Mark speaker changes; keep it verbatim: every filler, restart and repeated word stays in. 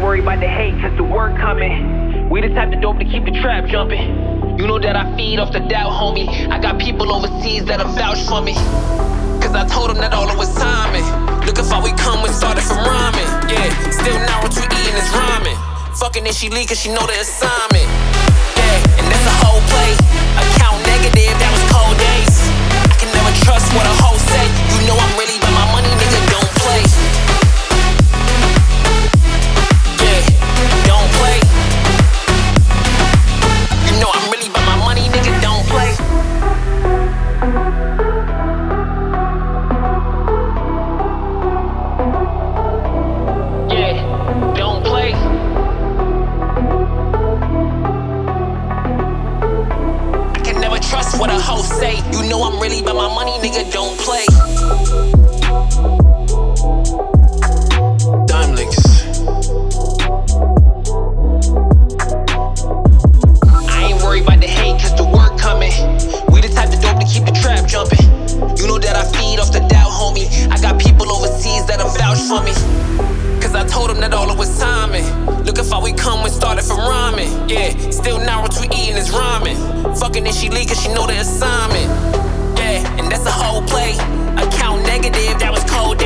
Speaker 1: worried about the hate, cause the work coming. We the type of dope to keep the trap jumping. You know that I feed off the doubt, homie. I got people overseas that'll vouch for me. Cause I told them that all it was timing. Look how far we come, we started from rhyming. Yeah, still now what we eating is rhyming. Fucking and she leak cause she know the assignment. Yeah, and that's a whole play. Account negative, that was cold days. I can never trust what a hoe say. You know I'm really about my money, nigga, don't play. Yeah, don't play. You know I'm really about my money, nigga, don't play. Yeah, don't play. I can never trust what a hoe say. You know I'm really about my money, nigga, don't play. Dime links. I ain't worried about the hate, cause the work coming. We the type of dope to keep the trap jumping. You know that I feed off the doubt, homie. I got people overseas that'll vouch for me. Cause I told them that all it was timing. Look how far we come, we started from rhyming. Yeah, still now what we eating is rhyming. Fucking and she leak cause she know the assignment. Yeah, and that's a whole play. Account negative, that was cold